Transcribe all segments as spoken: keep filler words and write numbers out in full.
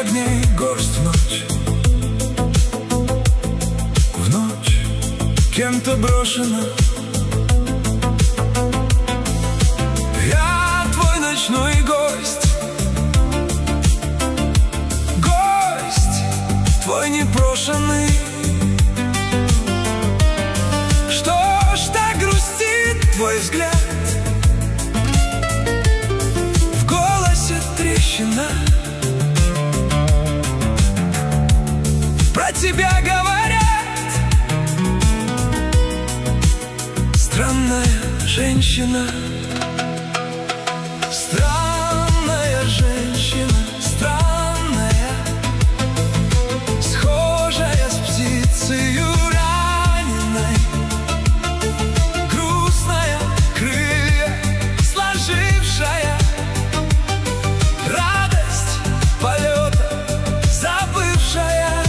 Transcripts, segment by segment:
огней горсть в ночь, в ночь кем-то брошена. Я твой ночной гость, гость твой непрошенный. Что ж так грустит твой взгляд? В голосе трещина. Про тебя говорят: странная женщина. Странная женщина, странная, схожая с птицею раненой, грустная, крылья сложившая, радость полета забывшая.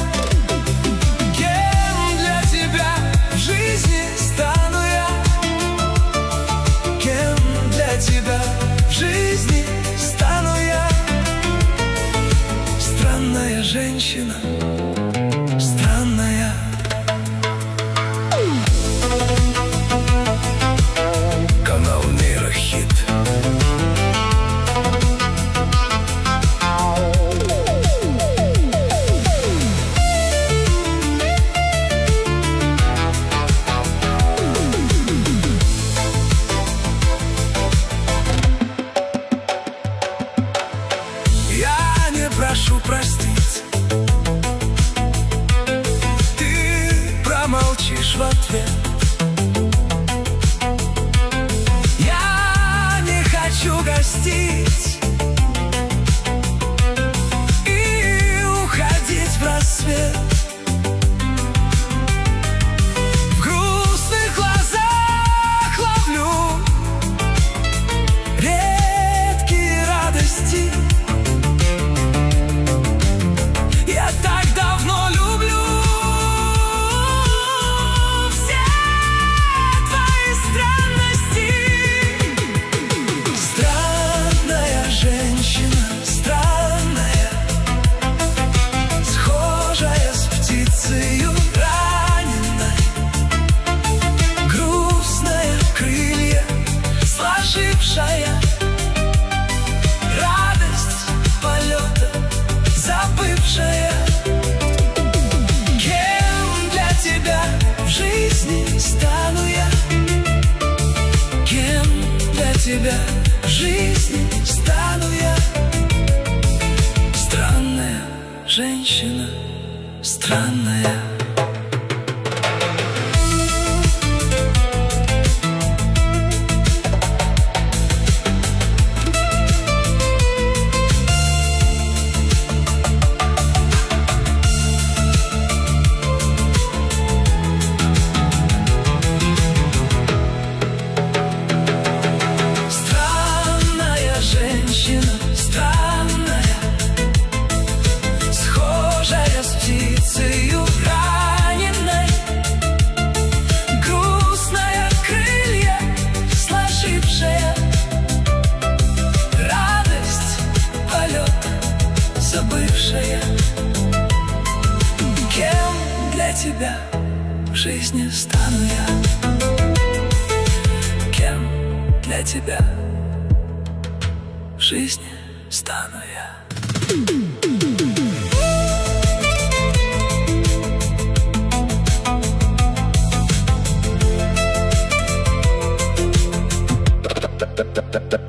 Кем для тебя в жизни стану я? Кем для тебя в жизни стану я? Странная женщина, странная. Канал Нейрохит. Я не прошу простить, ты промолчишь в ответ. Я не хочу гостить и уходить в рассвет. В грустных глазах ловлю редкие радости. Я так давно люблю все твои странности. Странная женщина, странная, схожая с птицею раненой, грустная, крылья сложившая, радость полета забывшая. Кем для тебя в жизни стану я? Кем для тебя в жизни стану я? Странная женщина, странная. Странная женщина, странная, схожая с птицею раненой, грустная, крылья сложившая, радость полета забывшая. Кем для тебя в жизни стану я? Кем для тебя в жизни стану я? Da da da da